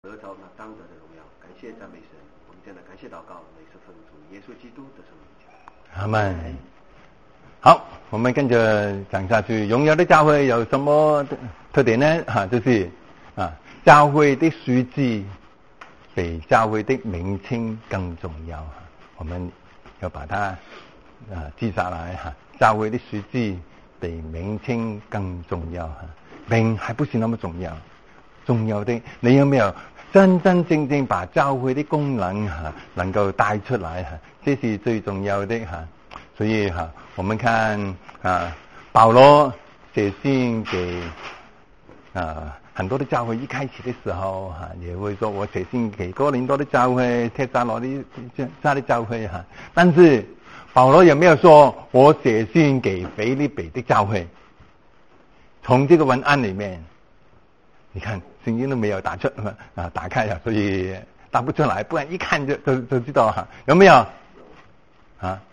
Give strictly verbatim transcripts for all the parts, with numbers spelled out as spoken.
得着那当得的荣耀，感谢赞美神。我们这样的感谢祷告，乃是奉主耶稣基督的圣名。 阿们。好，我们跟着讲下去。荣耀的教会有什么特点呢？哈、啊，就是啊，教会的书记比教会的名称更重要。哈、啊，我们要把它啊记下来。哈、啊，教会的书记比名称更重要。哈、啊，名还不是那么重要。重要的，你有没有真真正正把教会的功能哈、啊、能够带出来哈、啊？这是最重要的哈、啊。所以哈、啊，我们看啊，保罗写信给啊很多的教会，一开始的时候哈、啊，也会说我写信给哥林多的教会、帖撒罗尼迦的教会哈、啊。但是保罗有没有说我写信给腓立比的教会？从这个文案里面。你看，圣经都没有打出啊，打开了，所以打不出来，不然一看就就就知道哈，有没有？啊？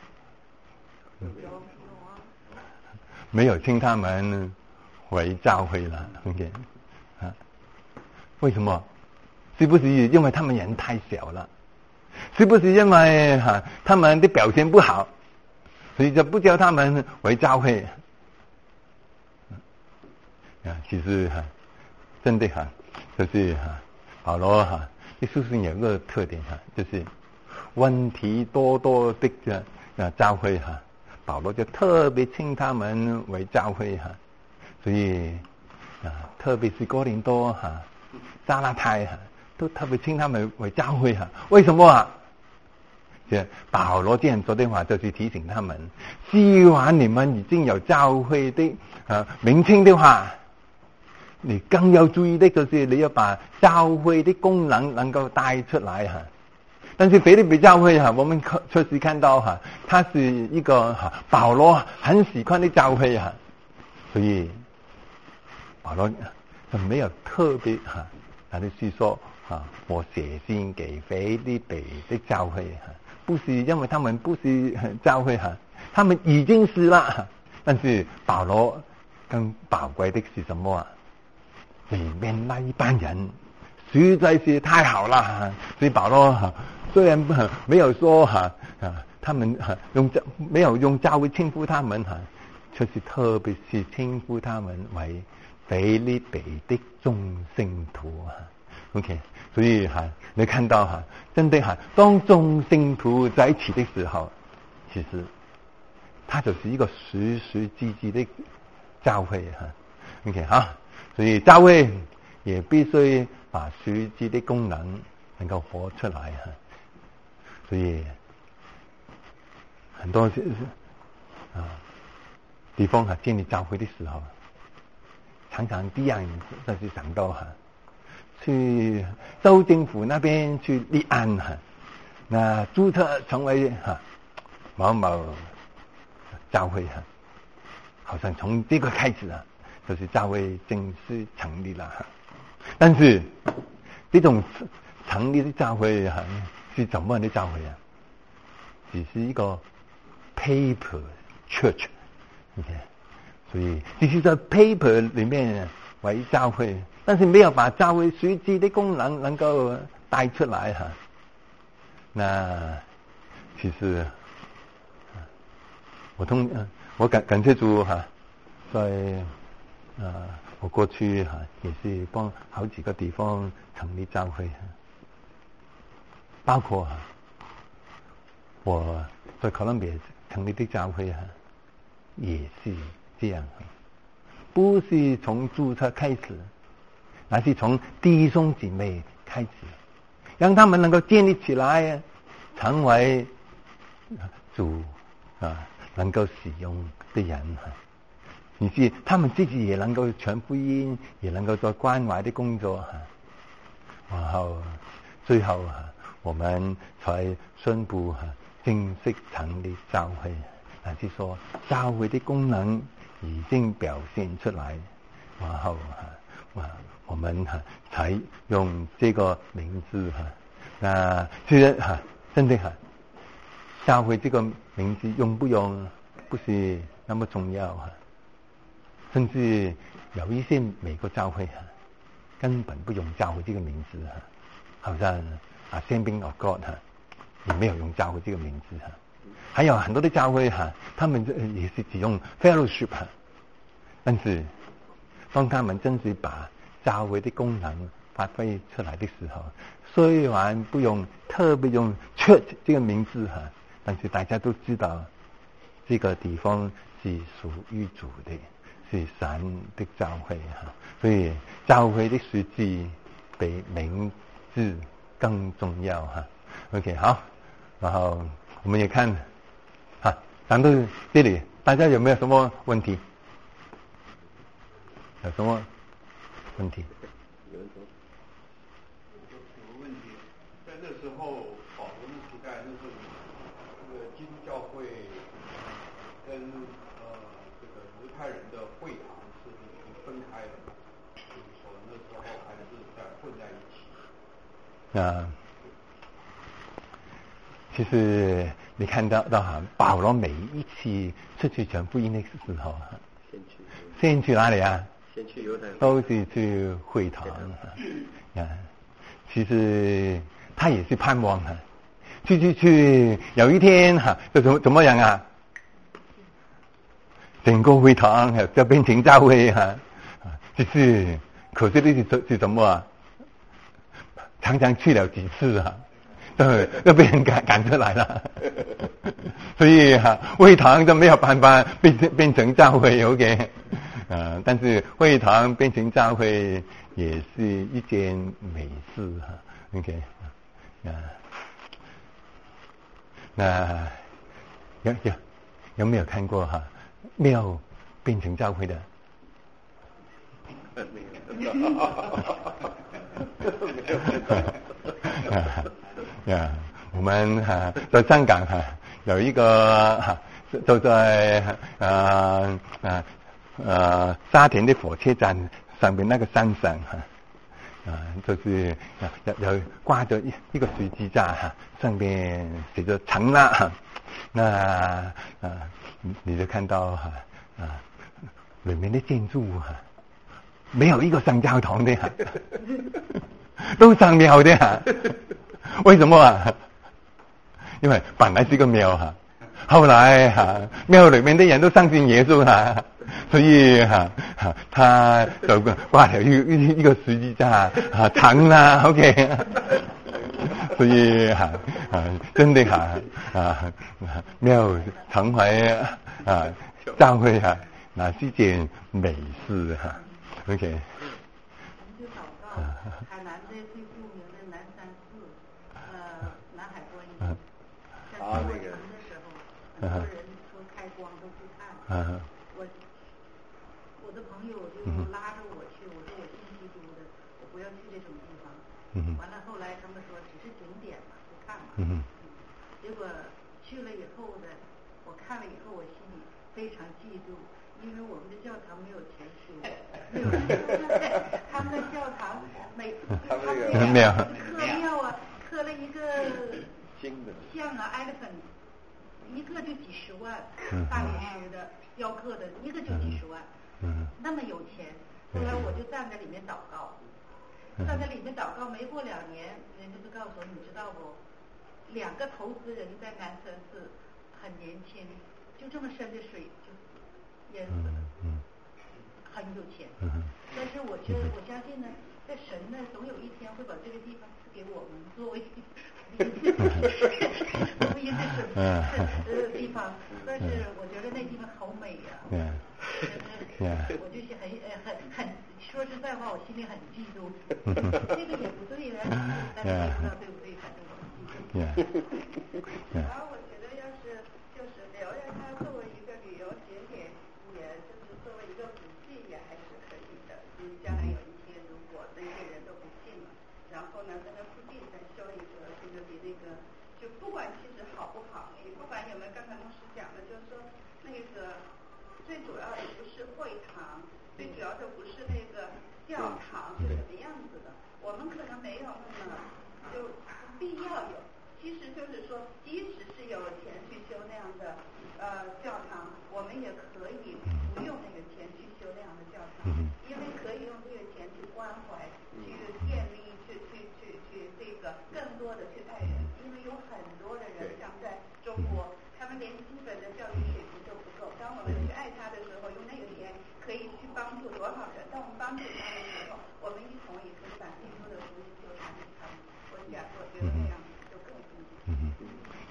没有称他们为教会了 ，OK？ 啊？为什么？是不是因为他们人太小了？是不是因为哈、啊、他们的表现不好，所以就不叫他们为教会？啊，其实哈。啊真的哈，就是哈，保罗哈，这书信有个特点哈，就是问题多多的啊教会哈，保罗就特别称他们为教会哈，所以啊，特别是哥林多哈、加拉太哈，都特别称他们为教会哈。为什么啊？这保罗这样说的话，就是提醒他们，既然你们已经有教会的啊名称的话。你更要注意的就是你要把教会的功能能够带出来哈。但是腓立比教会哈，我们确实看到哈，它是一个哈保罗很喜欢的教会哈，所以保罗就没有特别哈，他就是说哈，我写信给腓立比的教会哈，不是因为他们不是教会哈，他们已经是了，但是保罗更宝贵的是什么啊？里面那一班人实在是太好了，所以保罗哈虽然没有说哈啊他们哈用没有用教会称呼他们哈，却是特别是称呼他们为腓立比的众圣徒哈。OK， 所以哈你看到哈，真的哈，当众圣徒在一起的时候，其实它就是一个实实际际的教会哈。OK 哈。所以教会也必须把实际的功能能够活出来哈。所以很多啊地方哈建立教会的时候，常常第一样就是想到哈，去州政府那边去立案哈，那注册成为哈某某教会哈，好像从这个开始啊。就是教会正式成立了，但是这种成立的教会啊，是怎么样的教会啊？只是一个 paper church， 所以只是在 paper 里面为教会，但是没有把教会实际的功能能够带出来哈。那其实我通我感感谢主哈，在。啊，我过去哈、啊、也是帮好几个地方成立教会，包括哈、啊、我在哥伦比亚成立的教会哈、啊、也是这样，不是从注册开始，而是从弟兄姊妹开始，让他们能够建立起来，成为主啊能够使用的人哈。你是他们自己也能够传福音，也能够做关怀的工作哈。然后最后哈，我们才宣布哈正式成立教会，那是说教会的功能已经表现出来，然后哈，我们哈才用这个名字哈。那其实哈，真的哈，教会这个名字用不用不是那么重要哈。甚至有一些美国教会哈，根本不用教会这个名字哈， 好像 Assembly of God 哈，也没有用教会这个名字哈。还有很多的教会哈，他们也是只用 fellowship 哈，但是当他们真是把教会的功能发挥出来的时候，虽然不用特别用 church 这个名字哈，但是大家都知道这个地方是属于主的，是神的教会哈，所以教会的实际比名字更重要哈。OK 好，然后我们也看哈，讲到这里，大家有没有什么问题？有什么问题？ 有人说， 有个问题，在那时候保罗的时代，那时候这个基督教会跟呃这个犹太人的会堂是已经分开了，就是说那时候还是在混在一起。 啊，其实你看到到哈，保罗每一次出去传福音的时候， 先去， 先去哪里啊？ 先去犹太会， 都是去会堂啊。其实他也是盼望啊，去去去，有一天哈，就怎么怎么样啊？整个会堂就变成教会哈，只是可惜的是是什么啊？常常去了几次啊，都都被人赶赶出来了，所以哈、啊，会堂都没有办法变变成教会 ，OK， 呃，但是会堂变成教会也是一件美事哈 ，OK， 啊，那有有有没有看过哈、啊、庙变成教会的？ 没有。 呀，我们哈、啊、在香港哈、啊、有一个哈、啊、就在呃呃呃沙田的火车站上面那个山上哈啊，就是有有挂着一一个十字架哈，上面写着长拉哈，那啊你就看到哈 啊, 啊里面的建筑哈、啊。没有一个上教堂的、啊，都上庙的、啊，为什么啊？因为本来是个庙哈、啊，后来哈、啊、庙里面的人都相信耶稣哈、啊，所以哈、啊、他就挂了一一一个十字架啊长啦 ，OK， 所以哈 啊, 啊真的哈 啊, 啊庙成为啊教会哈、啊，那是件美事哈、啊。OK， 我们就祷告，海南的最著名的南山寺，呃，南海观音，在开完城的时候，很多人说开光都去看。我我的朋友就拉着我去，我说我信基督的，我不要去这种地方。完了后来他们说只是景点嘛，就看嘛。结果去了以后呢，我看了以后我心里非常嫉妒。因为我们的教堂没有前书，没有他们的教堂每他们的刻庙啊，刻了一个像啊 elephant， 一个就几十万，大理石的雕刻的，一个就几十万，那么有钱。后来我就站在里面祷告，站在里面祷告，没过两年，人家就告诉我，你知道不？两个投资人在南山寺很年轻，就这么深的水就。淹死了，很有钱，但是我觉得我相信呢，在神呢总有一天会把这个地方赐给我们作为福音的什么呃地方，但是我觉得那地方好美呀、啊，我就是很呃很很说实在话，我心里很嫉妒，这个也不对的，但是也不知道对不对，反正我很嫉妒。 然后我觉得要是就是留着它作为一个旅游景点。也就是作为一个古迹也还是可以的，因为将来有一天如果那些人都不信了，然后呢在那附近再修一个这个比那个就不管其实好不好，也不管有没有刚才牧师讲的，就是说那个最主要的不是会堂，最主要的不是那个教堂是什么样子的，我们可能没有那么就必要有，其实就是说即使是有钱去修那样的呃教堂，我们也可以不用那个钱去修那样的教堂，因为可以用这个钱去关怀，去建立，去去去去这个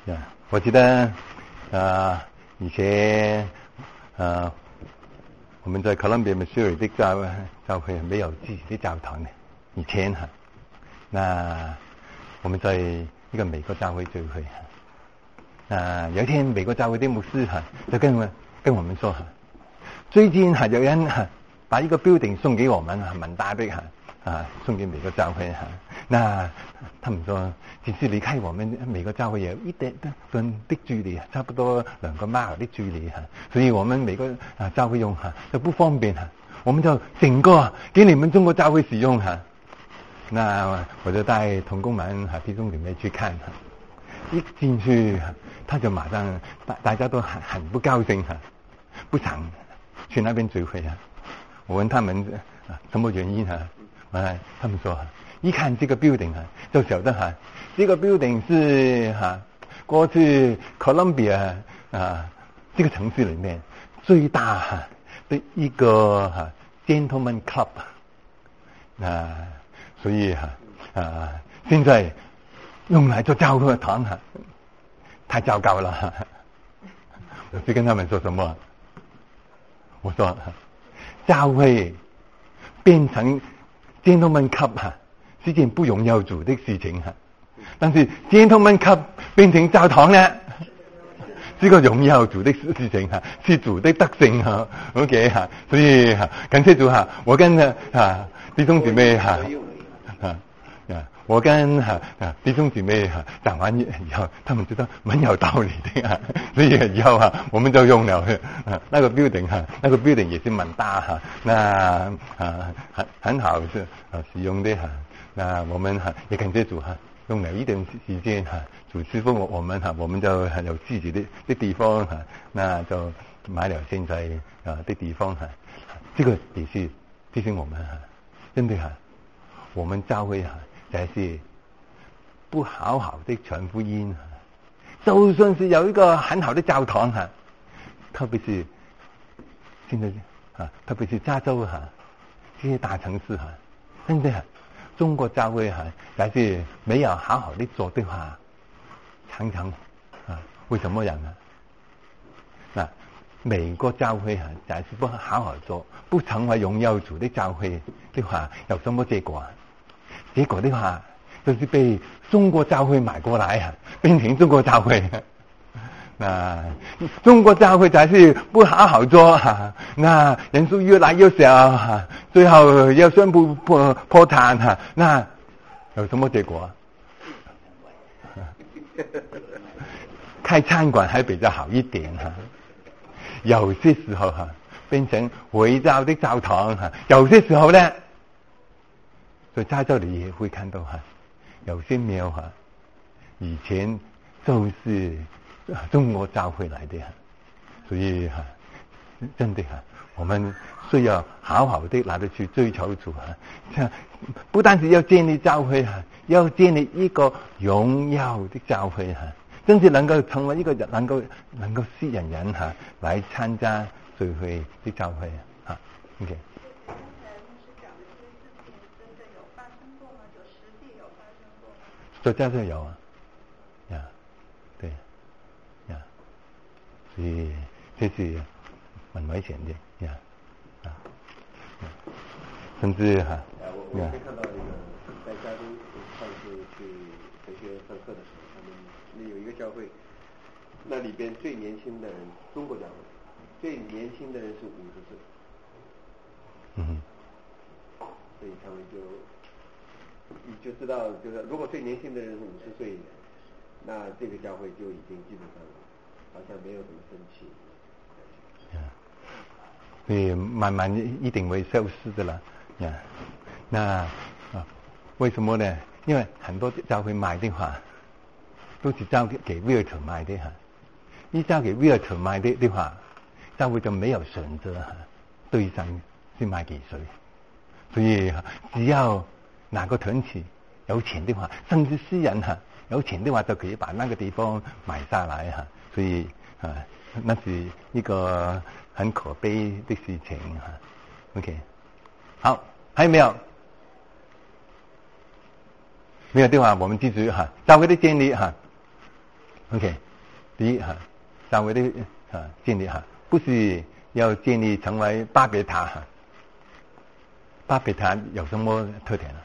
呀，我记得呃以前呃我们在哥伦比亚 Missouri 的教教会没有自己的教堂的，以前哈，那我们在一个美国教会聚会哈，啊有一天美国教会的牧师哈就跟我跟我们说哈，最近哈有人哈把一个 building 送给我们哈，蛮大的哈啊送给美国教会哈，那他们说其实离开我们美国教会有一点段的距离，差不多两个 mile 的距离哈，所以我们美国啊教会用哈就不方便哈，我们就整个给你们中国教会使用哈。那我就带同工们哈弟兄姊妹去看哈，一进去他就马上大大家都很很不高兴哈，不想去那边聚会啊。我问他们啊什么原因啊？啊，他们说一看这个 building 啊，就晓得哈，这个 building 是哈过去哥伦比亚啊这个城市里面最大哈的一个哈 gentleman club 啊，所以哈啊现在用来做教会堂哈，太糟糕了哈。我就跟他们说什么？我说教会变成 gentleman club 哈，是件不荣耀主的事情哈。但是 gentleman club 变成教堂呢，是個榮耀主的事情哈，是主的德性哈。OK 哈，所以哈，感謝主哈，我跟啊弟兄姊妹哈啊啊，我跟哈啊弟兄姊妹哈講完以後，他們覺得蠻有道理的啊，所以以後哈，我們就用了啊那個 building 哈，那個 building 也是蠻大哈，那啊很很好是啊使用的哈，那我們哈也感謝主哈。用了一段時間哈，主師傅我我們哈，我們就有自己的的地方哈，那就買了現在啊的地方哈，這個也是提醒我們哈，真的哈，我們教會哈，就是不好好的傳福音哈，就算是有一個很好的教堂哈，特別是現在啊，特別是加州哈，這些大城市哈，真的哈。中國教會哈，但是沒有好好的做的話，常常啊會什麼樣啊？嗱，美國教會哈，但是不好好做，不成為榮耀主的教會的話，有什麼結果啊？結果的話，就是被中國教會買過來啊，變成中國教會。那中國教會才是不好好做哈，那人數越來越少哈，最後要宣布破破產哈，那有什麼結果？開餐館還比較好一點哈，有些時候哈變成回教的教堂哈，有些時候呢，在加州你也會看到哈，有些廟哈，以前就是中國教會來的，所以哈，真的哈，我們需要好好的來得去追求主哈，不單是要建立教會哈，要建立一個榮耀的教會哈，真是能夠成為一個能夠能夠吸引人哈來參加聚會的教會哈。OK。在加州有啊，呀，對。所以這是蠻危險的呀，啊，甚至哈， 我我可以看到那個在加州上次去培學上課的時候，他們那有一個教會，那裏邊最年輕的人，中國教會最年輕的人是五十歲， 嗯， 所以他們就你就知道，就是如果最年輕的人是五十歲，那這個教會就已經基本上好像沒有什麼生氣， 所以慢慢一定會消失的啦。呀，那啊，為什麼呢？因為很多教會賣的話，都是交給 realtor 賣的哈。一交給 realtor 賣的的話，教會就沒有選擇哈，對象是賣給誰。所以只要哪個團體有錢的話，甚至私人哈有錢的話，就可以把那個地方買下來哈。所以啊，那是一個很可悲的事情哈。OK， 好，還有沒有？沒有的話，我們繼續哈。教會的建立哈， OK， 第一哈，教会的啊建立哈，不是要建立成为巴别塔哈。巴别塔有什么特点呢？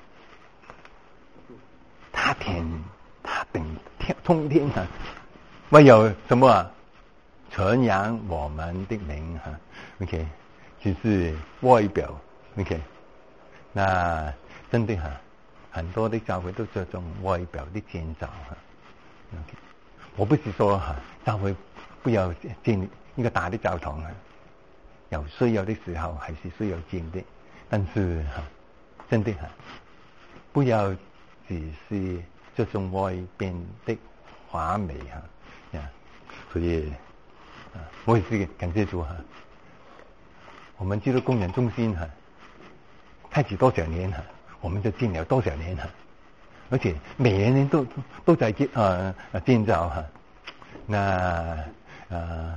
它天，它顶天通天哈，唯有什么啊？传扬我们的名哈 ，OK， 就是外表 ，OK， 那真的哈，很多的教会都这种外表的建造哈 ，OK， 我不是说哈，教会不要建立一个大的教堂啊，有需要的时候还是需要建的，但是哈，真的哈，不要只是这种外边的华美哈，呀，所以。啊，我也是感谢主哈。我们基督公园中心哈，开始多少年哈，我们就建了多少年哈，而且每年都都在建呃建造哈。那呃，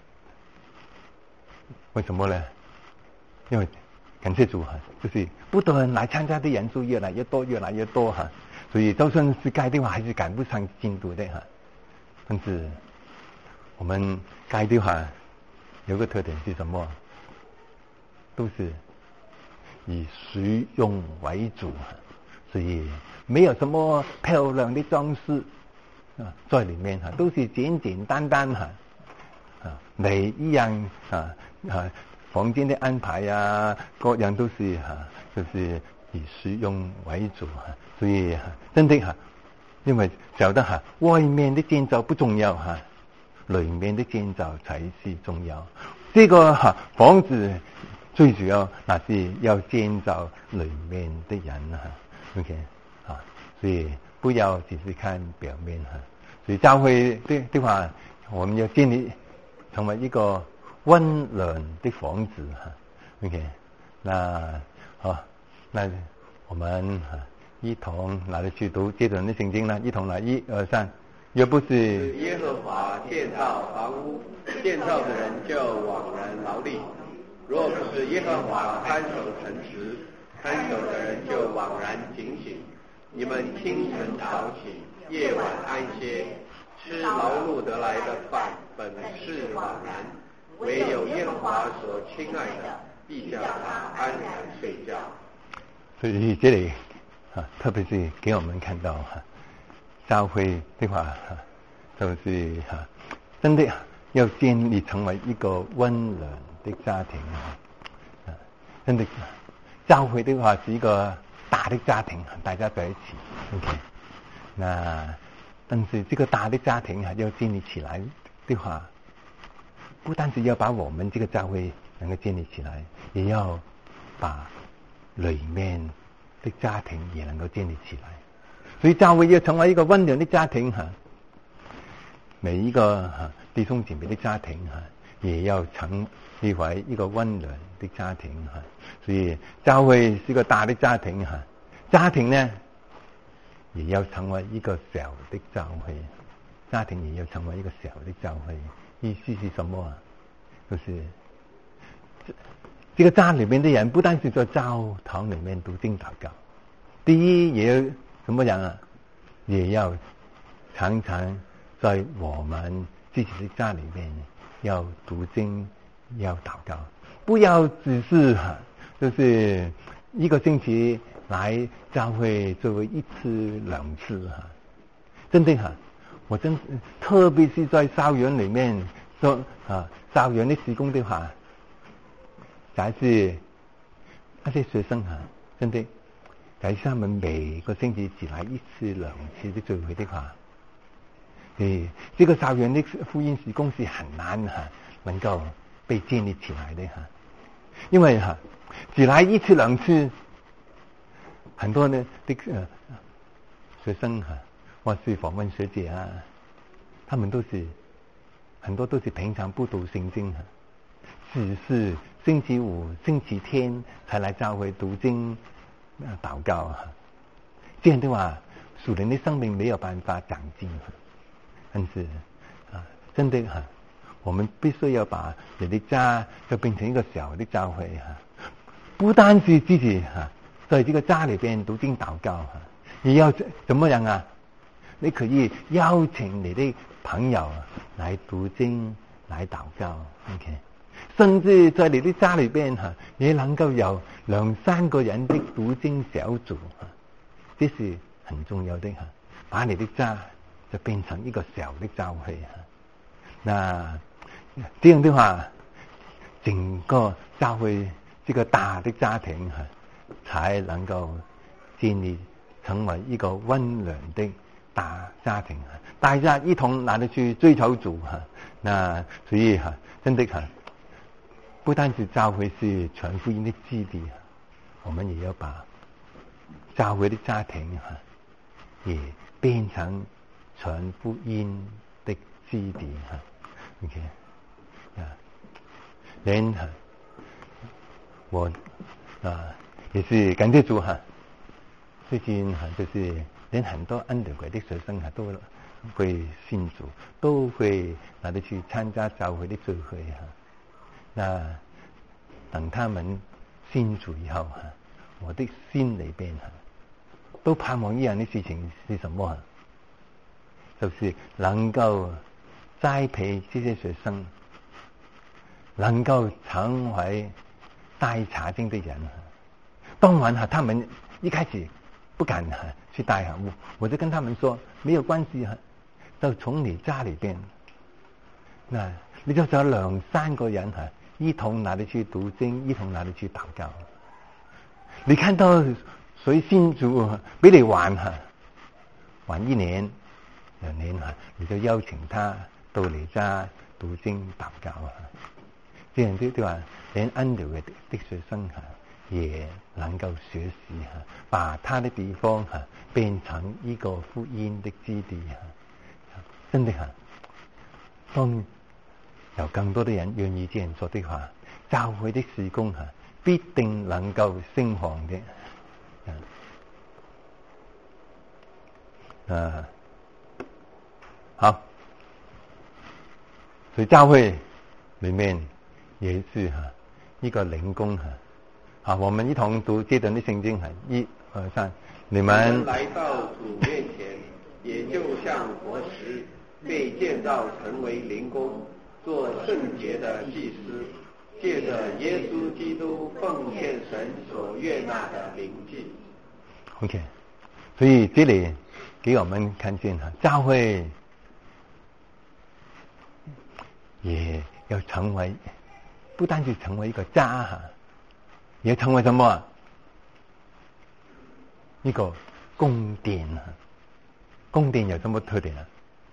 为什么呢？因为感谢主哈，就是不断来参加的人数越来越多，越来越多哈，所以就算是盖的话，还是赶不上进度的哈。但是我们盖的话有个特点是什么？都是以实用为主，所以没有什么漂亮的装饰啊在里面哈，都是简简单单哈啊，每一样啊啊房间的安排啊，各样都是哈、啊，就是以实用为主哈，所以哈、啊、真的哈、啊，因为晓得哈，外面的建造不重要哈。里面的建造才是重要，这个哈房子最主要那是要建造里面的人哈 ，OK 啊，所以不要只是看表面哈。所以教会的的话，我们要建立成为一个温暖的房子哈 ，OK， 那好，那我们哈一同来去读接着的圣经呢，一同来一二三。若不是耶和华建造房屋，建造的人就枉然劳力；若不是耶和华看守城池，看守的人就枉然警醒。你们清晨早起，夜晚安歇，吃劳碌得来的饭，本是枉然；唯有耶和华所亲爱的，必叫他安然睡觉。 所以这里啊，特别是给我们看到哈。教会的话，就是哈，真的要建立成为一个温暖的家庭啊！真的，教会的话是一个大的家庭，大家在一起 ，OK。那但是这个大的家庭啊，要建立起来的话，不单是要把我们这个教会能够建立起来，也要把里面的家庭也能够建立起来。所以教会要成为一个温暖的家庭哈，每一个哈弟兄姐妹的家庭哈，也要成立为一个温暖的家庭哈。所以教会是个大的家庭哈，家庭呢也要成为一个小的教会，家庭也要成为一个小的教会。意思是什么？就是这个家里面的人不单是在教堂里面读经祷告，第一也要怎么样啊？也要常常在我们自己的家里面要读经，要祷告，不要只是哈、啊，就是一个星期来教会作为一次两次哈、啊。真的哈、啊，我真特别是在校园里面做啊，校园的事工的话，才是那些学生哈、啊，真的。假如他们每个星期只来一次两次的聚会的话，诶，这个校园的福音事工是很难哈、啊，能够被建立起来的哈、啊。因为哈、啊，只来一次两次，很多呢的呃学生哈、啊，或是访问学姐啊，他们都是很多都是平常不读圣经哈、啊，只是星期五、星期天才来教会读经。祷告啊，这样的话，属灵的生命没有办法长进。但是啊，真的哈、啊，我们必须要把你的家就变成一个小的教会哈、啊，不单是自己哈、啊，在这个家里边读经祷告哈、啊，也要怎么样啊？ 你可以邀请你的朋友来读经、来祷告 ，OK。甚至在你的家裏邊哈，也能夠有兩三個人的讀經小組哈，這是很重要的哈。把你的家就變成一個小的教會哈。那這樣的話，整個教會這個大的家庭哈，才能夠建立成為一個溫良的大家庭哈。大家一同拿得去追求主哈。那所以哈，真的哈。不單是教會是傳福音的基地，我們也要把教會的家庭也變成傳福音的基地。OK， 啊，人我啊也是感謝主哈。最近哈就是連很多安德會的學生哈都會信主，都會拿得去參加教會的聚會哈。那等他們信主以後哈，我的心裏邊哈，都盼望一樣的事情是什麼？就是能夠栽培這些學生，能夠成為帶查經的人。當然哈，他們一開始不敢哈去帶哈，我我就跟他們說沒有關係哈，就從你家裏邊，那你就找兩三個人哈。一同拿你去讀經，一同拿你去禱告。你看到誰信主俾你玩哈，玩一年兩年哈，你就邀請他到你家讀經禱告啊。這樣的對吧？連安德會的學生哈，也能夠學習哈，把他的地方哈變成一個福音的基地哈。真的哈，當有更多的人願意這樣做的話，教會的事工哈必定能夠興旺的。啊，好，所以教會裏面也是哈一個靈工哈。好，我們一同讀這段的聖經哈，一二三，你們來到主面前，也就像活石被建造成為靈工，做聖潔的祭司，借着耶穌基督奉獻神所悅納的靈祭。 OK， 所以這裡給我們看見哈，教會也要成為，不單是成為一個家哈，也要成為什麼？一個宮殿哈。宮殿有什麼特點啊？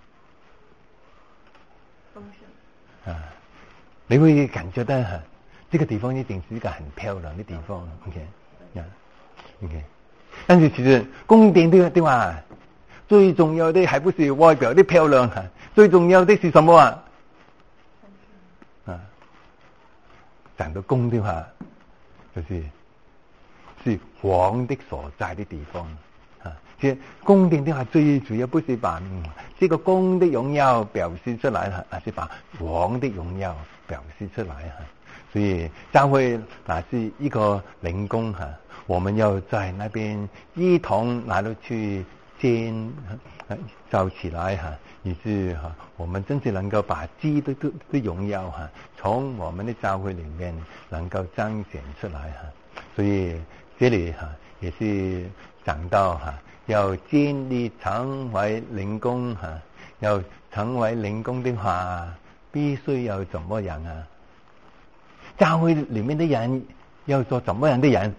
豐盛啊！你會感覺到哈，這個地方一定是一個很漂亮的地方。OK， 啊 ，OK。但是其實宮殿的的話，最重要的還不是外表的漂亮哈，最重要的是什麼啊？啊，講到宮的話，就是是王的所在的地方。這宮殿的話，最主要不是把這個宮的榮耀表示出來哈，而是把王的榮耀表示出來哈。所以教會那是一個靈宮哈，我們要在那邊一同拿到去建造起來哈，以致哈，我們真正能夠把基督的的榮耀哈，從我們的教會裏面能夠彰顯出來哈。所以這裡哈也是講到哈。要建立成為靈工哈，要成為靈工的話，必須要怎麼樣啊？教會裏面的人要做怎麼樣的人？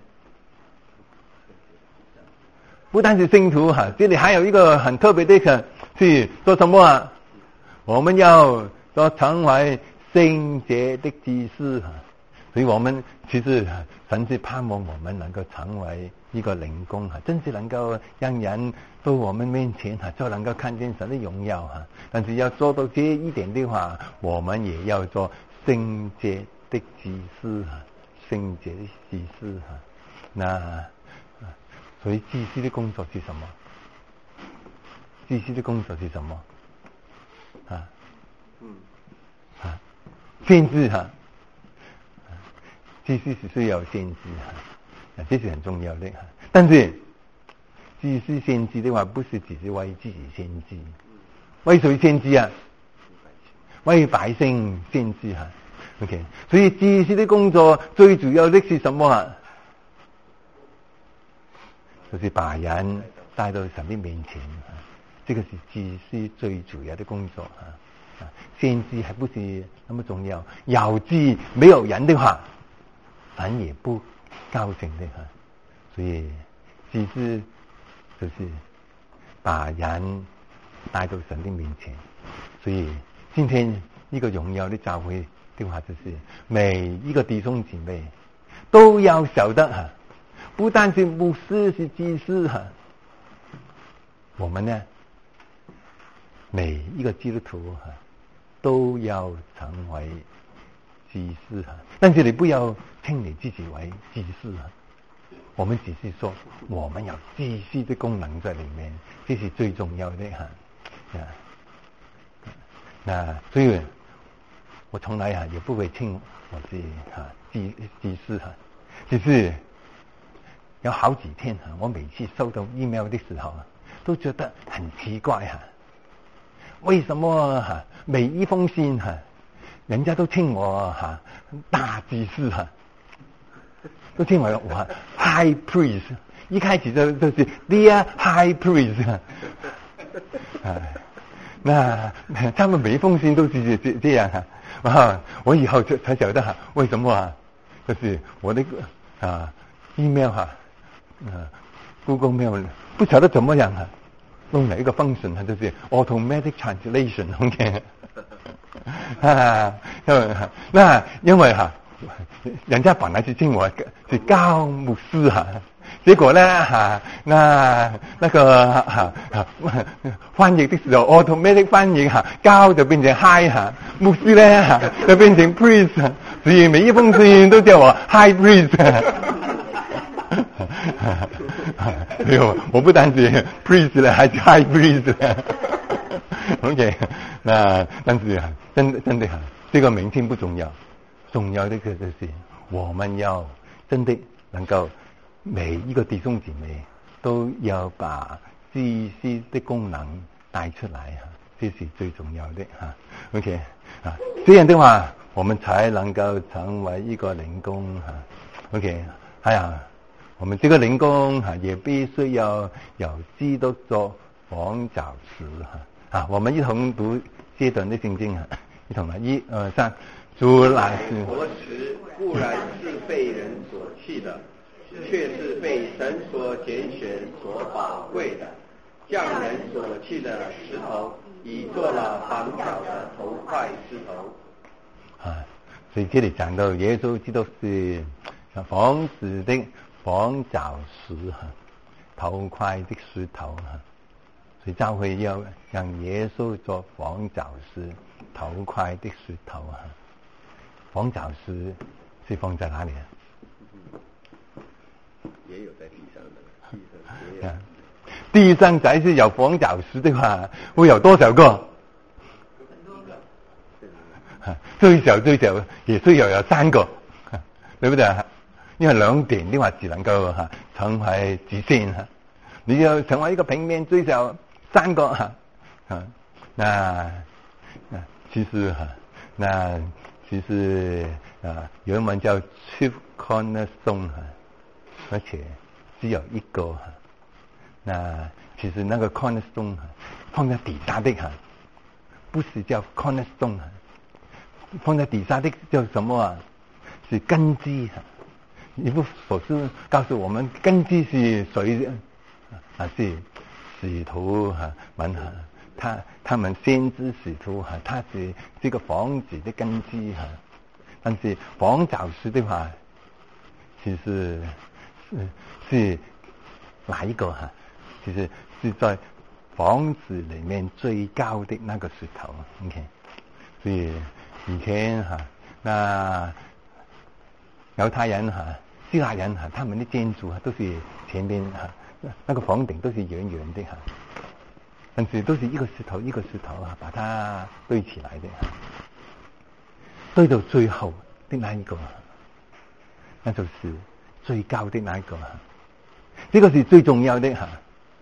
不單是聖徒哈，這裡還有一個很特別的是做什麼啊？我們要做成為聖潔的祭司哈。所以我們其實神是盼望我們能夠成為一個靈工哈，真是能夠讓人到我們面前哈，就能夠看見神的榮耀哈。但是要做到這一點的話，我們也要做聖潔的祭司哈，聖潔的祭司哈。那所以祭司的工作是什麼？祭司的工作是什麼？啊，嗯，啊，先知哈。祭司是需要先知哈，這是很重要的哈。但是祭司献祭的话，不是只是为自己献祭，为谁献祭啊？为百姓献祭啊 ！OK， 所以祭司的工作最主要的是什么啊？就是把人带到神的面前，这个是祭司最主要的工作啊！献祭还不是那么重要，有祭没有人的话，神也不高兴的哈。所以祭司就是把人带到神的面前。所以今天一个荣耀的教会的话，就是每一个弟兄姊妹都要晓得哈，不但是牧师是祭司哈，我们呢每一个基督徒哈都要成为祭司哈。但是你不要称你自己为祭司哈，我们只是说我们有祭司的功能在里面，这是最重要的哈。啊，那所以我从来啊也不会称我是哈祭祭司哈，只是有好几天哈，我每次收到 email 的时候啊，都觉得很奇怪哈，为什么哈每一封信哈，人家都称我哈大祭司哈，都称我我 High Priest， 一开始都都是 Dear High Priest 啊，那他们每一封信都是这这样啊，啊，我以后才晓得哈，为什么啊？就是我那个啊 email 哈，啊 Google Mail 不晓得怎么样啊，弄了一个 function 哈，就是 automatic translation，OK， 啊，那因为哈，人家本来是称我是高牧师哈。结果呢，哈，那那个哈翻译的时候 ，automatic 翻译哈，高就变成 high 哈，牧师呢哈就变成 priest， 所以每一封信都叫我 high priest。所以我我不单是 priest 了，还是 high priest。OK， 那但是啊，真的真的哈，这个名称不重要，重要的就是我们要真的能够。每一个弟兄姊妹都要把祭司的功能带出来哈，这是最重要的哈。OK 啊，这样的话我们才能够成为一个灵工哈。OK， 还有我们这个灵工哈也必须要有基督做房角石哈。啊，我们一同读这段的圣经啊，一同来一二三，主乃是活石，固然是被人所弃的。却是被神所拣选、所宝贵的，匠人所弃的石头，已做了房角的头块石头。 啊，所以这里讲到耶稣基督是房子的房角石哈，头块的石头哈，所以教会要让耶稣做房角石、头块的石头哈。房角石是放在哪里啊？ 也有在地上的，地上也有。 地上才是有房角石的话，会有多少个？ 很多个。 最少最少也是要有三个，对不对？因为两点的话只能夠哈成為直線哈，你要成為一個平面最少三個哈啊，那那其實哈那其實啊原文叫 chief cornerstone 哈，而且只有一個哈，那其實那個 cornerstone 哈放在底下的哈，不是叫 cornerstone 哈，放在底下的叫什麼啊？是根基哈。一部所是告訴我們根基是誰啊？是使徒哈們哈，他他們先知使徒哈，他是這個房子的根基哈。但是房角石的話，其實是是哪一個哈？其實是在房子裡面最高的那個石頭。OK， 所以以前哈，那猶太人哈。希臘人哈，他們的建築啊，都是前面哈，那個房頂都是圓圓的哈，但是都是一個石頭一個石頭啊，把它堆起來的，堆到最後的那一個，那就是最高的那一個，這個是最重要的哈。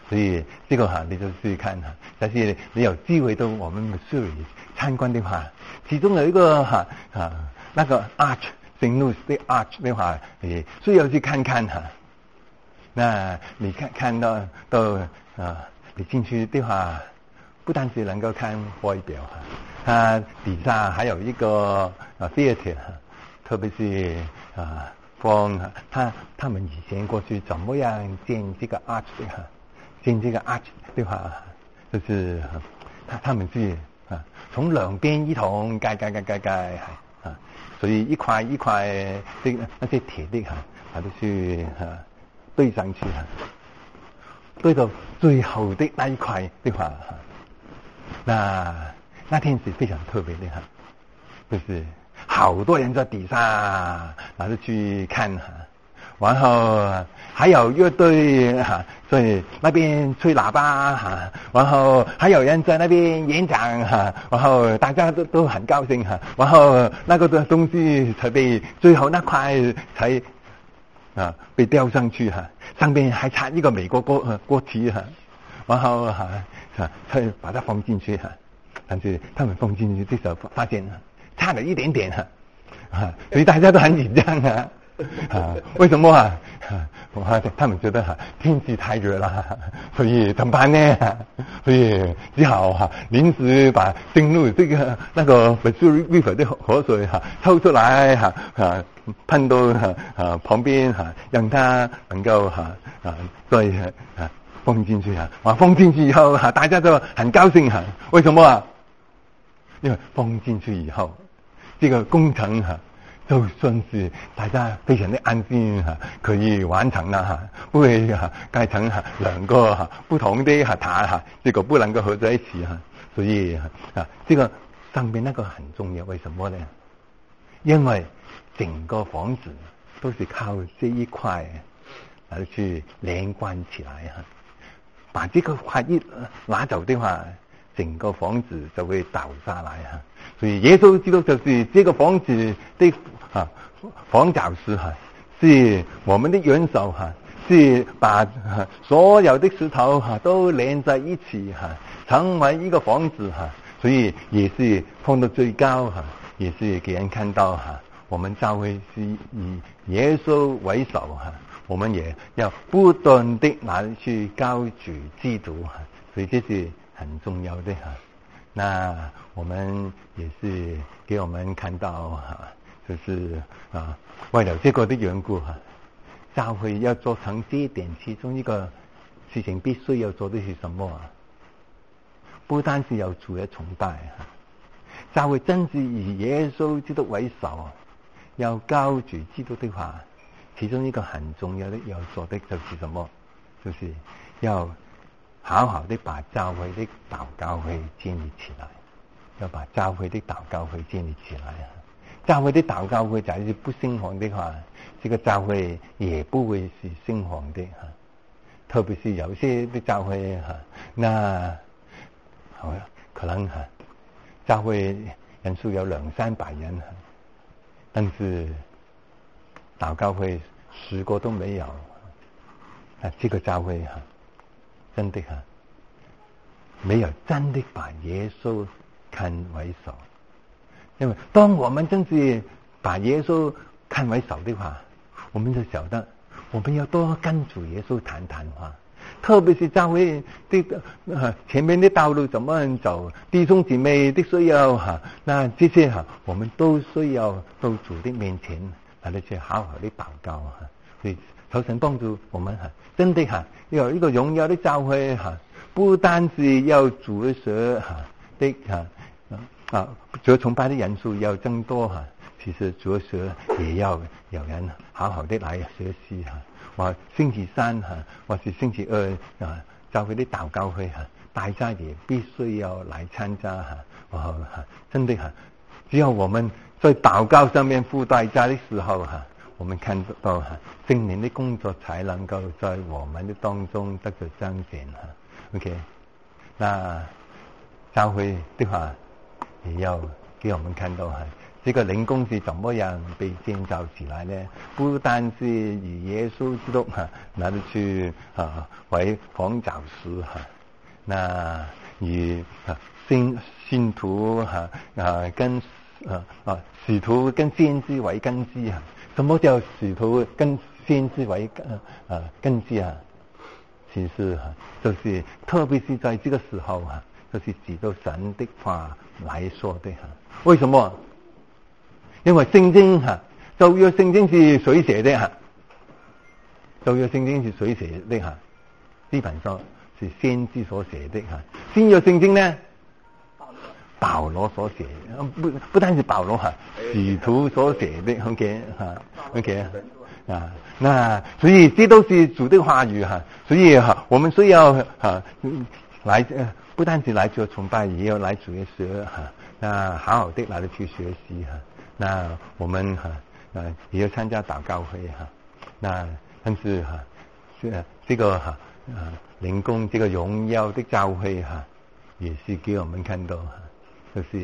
所以这个哈，你就去看哈。但是你有机会到我们 Missouri 参观的话，其中有一个哈啊那个 Arch Saint Louis 的 Arch 的话，你需要去看看哈。那你看看到到啊，你进去的话，不单是能够看外表哈，它底下还有一个啊 theater， 特别是啊。方他他们以前过去怎么样建这个 arch 的哈？建这个 arch 的话，就是他他们是啊从两边一同盖盖盖盖盖啊，所以一块一块的那些铁的哈，它都是啊堆上去哈，堆到最后的那一块的话哈，那那天是非常特别的哈，就是。好多人在底下，然后去看哈，然后还有乐队哈，所以那边吹喇叭哈，然后还有人在那边演讲哈，然后大家都都很高兴哈，然后那个的东西才被最后那块才啊被吊上去哈，上边还插一个美国国国旗哈，然后哈啊才把它放进去哈，但是他们放进去的时候发现。差了一点点哈，啊，所以大家都很紧张啊，啊，为什么啊？啊，他们觉得哈、啊、天气太热了，所以怎么办呢？所以只好哈、啊、临时把进入这个那个 Missouri River 的河水哈、啊、抽出来哈啊喷到哈啊旁边哈、啊，让它能够哈啊再啊放进去啊，啊放进去以后哈、啊、大家都很高兴哈、啊，为什么啊？因为放进去以后。这个工程哈、啊，就算是大家非常的安心哈、啊，可以完成了哈，不会哈盖成哈两个哈不同的哈塔哈，这个不能够合在一起哈，所以啊这个上面那个很重要，为什么呢？因为整个房子都是靠这一块来去连贯起来哈，把这个块一拿走的话，整个房子就会倒下来哈。所以耶稣基督就是这个房子的啊房角石哈，是我们的元首哈，是把、啊、所有的石头哈、啊、都连在一起哈、啊，成为一个房子哈、啊，所以也是放到最高哈、啊，也是给人看到哈、啊，我们教会是以耶稣为首哈、啊，我们也要不断的拿去高举基督哈、啊，所以这是很重要的哈、啊。那我们也是给我们看到哈、啊，就是啊，为了这个的缘故哈、啊，教会要做成这一点，其中一个事情必须要做的是什么啊？不单是要主的崇拜哈、啊，教会真是以耶稣基督为首，要高举基督的话，其中一个很重要的要做的就是什么？就是要。好好的把教会的祷告会建立起来，要把教会的祷告会建立起来。教会的祷告会假如是不兴旺的话，这个教会也不会是兴旺的哈。特别是有些的教会哈，那好可能哈，教会人数有两三百人哈，但是祷告会十个都没有，啊，这个教会哈。真的哈、啊，没有真的把耶稣看为首，因为当我们真是把耶稣看为首的话，我们就晓得我们要多跟主耶稣谈谈话，特别是教会的、呃、前面的道路怎么走，弟兄姊妹的需要哈、啊，那这些哈、啊，我们都需要到主的面前来去好好的祷告哈、啊，所以求神帮助我们哈、啊，真的哈、啊。有一个荣耀的教会哈，不单是要主舍哈的哈啊，主崇拜的人数要增多哈，其实主舍也要有人好好的来學習哈。或星期三哈，或是星期二啊，教會的禱告會哈，大家也必須要來參加哈。哇哈，真的哈，只有我們在禱告上面付代價的時候哈。我們看到哈，聖靈的工作才能夠在我們的當中得到彰顯哈。OK， 那教會的話也要給我們看到哈， 这个灵宫是怎么样被建造起来呢？不单是以耶稣基督哈拿着去啊为房角石哈，那以啊信信徒哈啊跟啊啊使徒跟先知为根基啊。什么叫使徒跟先知为啊啊根基啊？其实哈就是特别是在这个时候哈，就是指到神的话来说的哈。为什么？因为圣经哈，旧約聖經是誰寫的哈？舊約聖經是誰寫的哈？基本上是先知所寫的哈。新約聖經呢？保羅所寫，不不單是保羅哈，使徒所寫的 ，OK 哈 ，OK 啊，那所以這都是主的話語哈，所以哈，我們需要哈來不單是來做崇拜，也要來主嘅學哈，那好好的來去學習哈。那我們哈啊也要參加禱告會哈，那但是哈這這個哈啊靈宮這個榮耀的教會哈，也是給我們看到哈，就是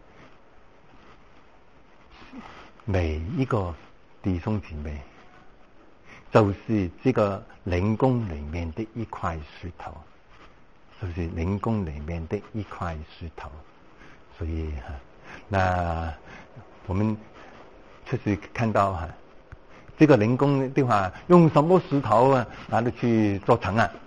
每一個弟兄姊妹，就是這個靈宮裏面的一塊石頭，就是靈宮裏面的一塊石頭，所以哈那。我們就是看到哈，這個靈宮的話，用什麼石頭啊，拿嚟去做成啊？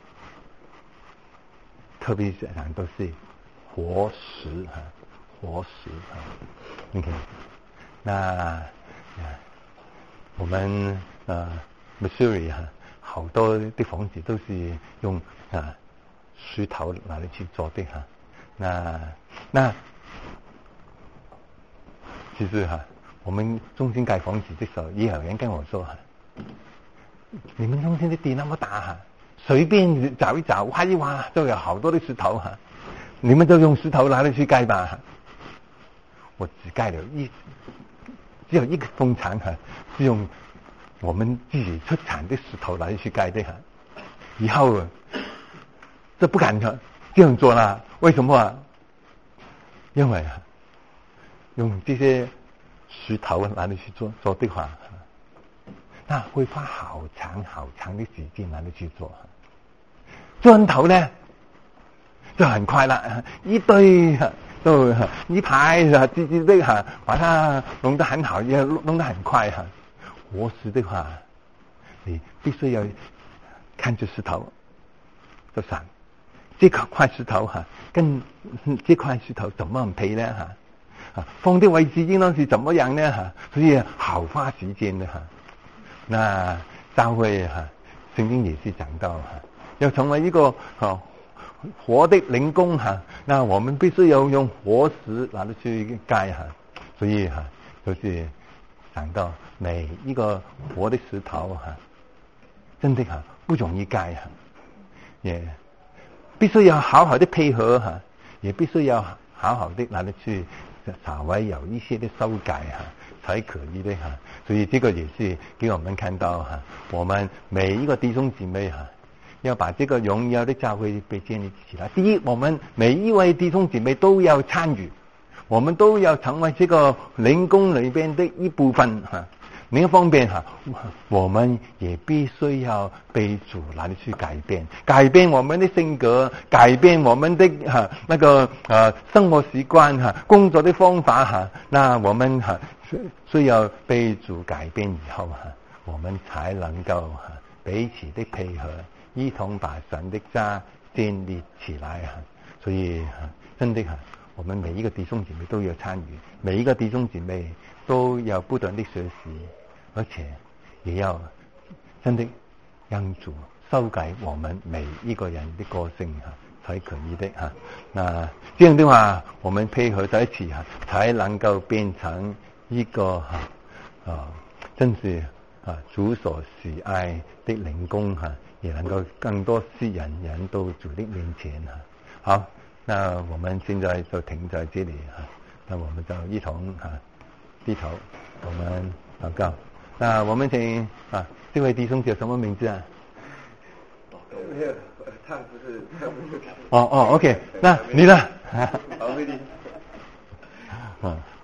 特別是講都是活石哈，活石哈。OK， 那我們呃 Missouri 哈，好多的房子都是用啊石頭拿嚟去做的哈。那那。其實哈，我們中心蓋房子的時候，也有人跟我說哈，你們中心的地那麼大哈，隨便找一找，哇一哇都有好多的石頭哈，你們就用石頭拿嚟去蓋吧。我只蓋了一，只有一個工廠哈，是用我們自己出產的石頭拿嚟去蓋的哈。以後這不敢這樣做啦，為什麼啊？因為用這些石頭拿嚟去做做的話，那會花好長好長的時間拿嚟去做。磚頭呢就很快啦，一堆都一排啊，直直的哈，把它弄得很好，也弄得很快哈。活石的話，你必須要看住石頭，就想這塊石頭哈，跟這塊石頭怎麼配呢哈？放的位置應當是怎麼樣呢哈？所以好花時間的哈。那教會哈，聖經也是講到哈，要成為一個哈活的靈宮哈，那我們必須要用活石拿嚟去蓋哈。所以哈，就是講到每一個活的石頭哈，真的哈不容易蓋哈，也必須要好好的配合哈，也必須要好好的拿嚟去。稍微有一些的修改哈，才可以的哈。所以這個也是給我們看到哈，我們每一個弟兄姊妹哈，要把這個榮耀的教會被建立起來。第一，我們每一位弟兄姊妹都要參與，我們都要成為這個靈宮裏邊的一部分哈。另一方面哈，我們也必須要被主來去改變，改變我們的性格，改變我們的哈那個呃生活習慣哈，工作的方法哈。那我們哈需要被主改變以後哈，我們才能夠哈彼此的配合，一同把神的家建立起來哈。所以哈，真的哈，我們每一個弟兄姊妹都要參與，每一個弟兄姊妹都要不斷的學習。而且也要真的讓主修改我們每一個人的個性哈，才可以的哈。那這樣的話，我們配合在一起哈，才能夠變成一個哈啊，真是啊主所喜愛的靈宮哈，也能夠更多世人人到主的面前哈。好，那我們現在就停在這裡哈，那我們就一同哈低頭，我們禱告。那我們請啊，這位弟兄叫什麼名字啊？ 沒有，他不是，他不是。 哦哦 ，OK，那你呢？ 好，美麗。 嗯。